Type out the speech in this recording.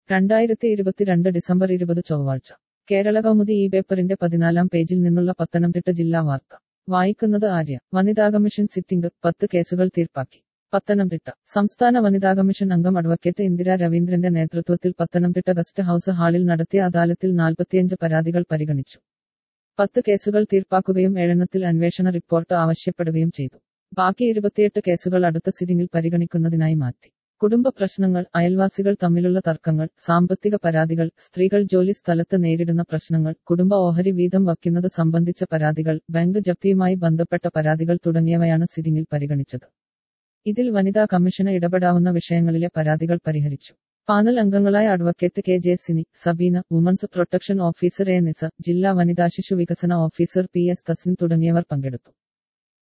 2022 December 20 ചൊവ്വാഴ്ച കേരള കൗമുദി ഈ പേപ്പറിന്റെ 14-ാം പേജിൽ നിന്നുള്ള പത്തനംതിട്ട ജില്ലാ വാർത്ത വായിക്കുന്നത് ആര്യ. വനിതാ കമ്മീഷൻ സിറ്റിംഗ് 10 കേസുകൾ തീർപ്പാക്കി. പത്തനംതിട്ട സംസ്ഥാന വനിതാ കമ്മീഷൻ അംഗം അഡ്വക്കേറ്റ് ഇന്ദിര രവീന്ദ്രന്റെ നേതൃത്വത്തിൽ പത്തനംതിട്ട ഗസ്റ്റ് ഹൌസ് ഹാളിൽ നടത്തിയ അദാലത്തിൽ 45 പരാതികൾ പരിഗണിച്ചു. 10 കേസുകൾ തീർപ്പാക്കുകയും 7 അന്വേഷണ റിപ്പോർട്ട് ആവശ്യപ്പെടുകയും ചെയ്തു. ബാക്കി 28 കേസുകൾ അടുത്ത സിറ്റിംഗിൽ പരിഗണിക്കുന്നതിനായി മാറ്റി. കുടുംബ പ്രശ്നങ്ങൾ, അയൽവാസികൾ തമ്മിലുള്ള തർക്കങ്ങൾ, സാമ്പത്തിക പരാതികൾ, സ്ത്രീകൾ ജോലി സ്ഥലത്ത് നേരിടുന്ന പ്രശ്നങ്ങൾ, കുടുംബ ഓഹരി വീതം വയ്ക്കുന്നത് സംബന്ധിച്ച പരാതികൾ, ബാങ്ക് ജപ്തിയുമായി ബന്ധപ്പെട്ട പരാതികൾ തുടങ്ങിയവയാണ് സിറ്റിംഗിൽ പരിഗണിച്ചത്. ഇതിൽ വനിതാ കമ്മീഷന് ഇടപെടാവുന്ന വിഷയങ്ങളിലെ പരാതികൾ പരിഹരിച്ചു. പാനൽ അംഗങ്ങളായ advocate K J Sini, Sabeena, women's protection officer A Nisa, ജില്ലാ വനിതാ ശിശു വികസന ഓഫീസർ പി എസ് തസ്നിൻ തുടങ്ങിയവർ പങ്കെടുത്തു.